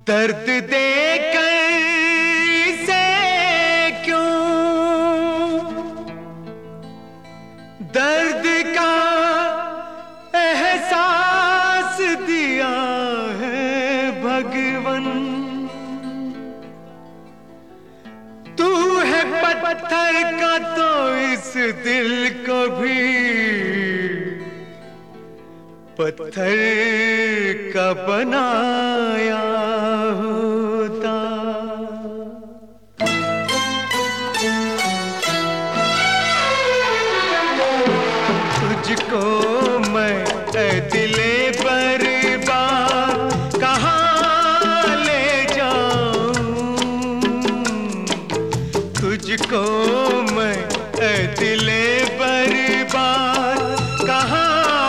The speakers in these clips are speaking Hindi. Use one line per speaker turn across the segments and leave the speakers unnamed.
दर्द देकर से क्यों दर्द का एहसास दिया है भगवन। तू है पत्थर का तो इस दिल को भी पत्थर का बनाया होता। तुझको मैं दिले बर्बाद कहाँ ले जाऊं। तुझको मैं दिले बर्बाद कहाँ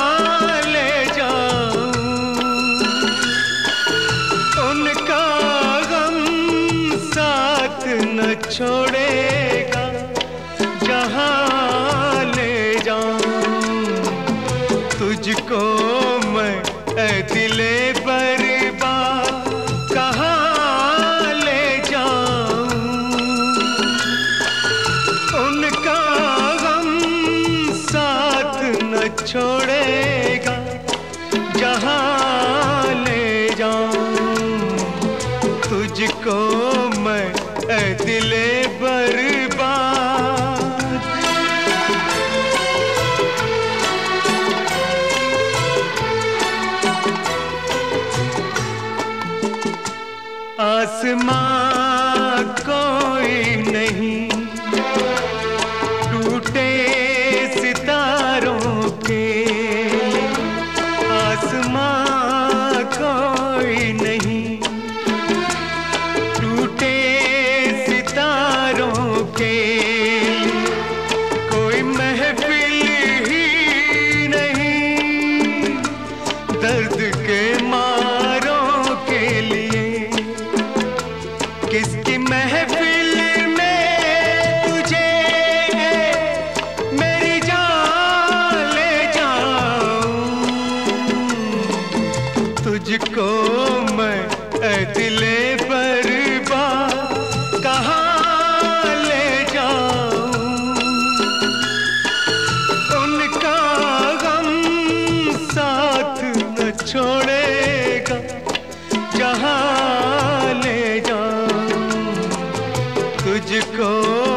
न छोड़ेगा जहाँ ले जाऊं। तुझको मैं दिले बर्बाद कहाँ ले जाऊं। उनका गम साथ न छोड़ेगा जहाँ ले जाऊं। तुझको मैं दिले बर्बाद। आसमां कोई नहीं टूटे सितारों के। आसमां कोई नहीं टूटे सितारों के। कोई महफिल ही नहीं दर्द के मारों के लिए। किसकी महफिल में तुझे मेरी जान ले जाऊं। तुझको मैं दिले बर्बाद कहाँ ले जाऊं। उनका गम साथ न छोड़ेगा जहाँ ले जाऊं। तुझको